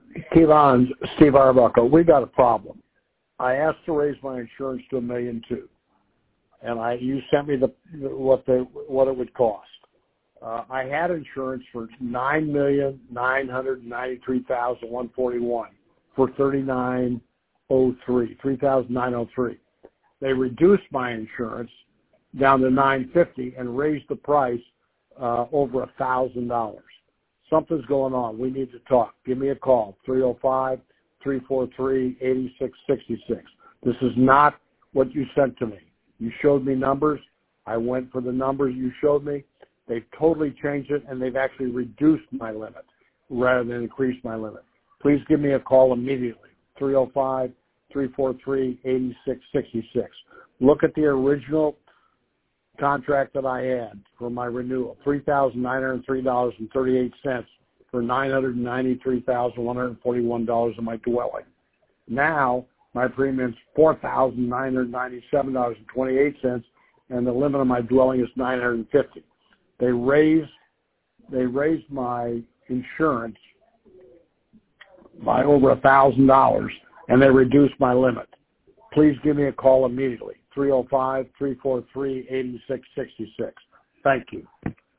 Kevon, Steve Arbuckle, we got a problem. I asked to raise my insurance to $1.2 million, and you sent me what it would cost. I had insurance for $9,993,141 for $3,903. They reduced my insurance down to $950 and raised the price over $1,000. Something's going on. We need to talk. Give me a call, 305-343-8666. This is not what you sent to me. You showed me numbers. I went for the numbers you showed me. They've totally changed it, and they've actually reduced my limit rather than increased my limit. Please give me a call immediately, 305-343-8666. Look at the original contract that I had for my renewal, $3,903.38 for $993,141 in my dwelling. Now my premium's $4,997.28, and the limit of my dwelling is $950. They raised my insurance by over $1,000, and they reduced my limit. Please give me a call immediately, 305-343-8666. Thank you.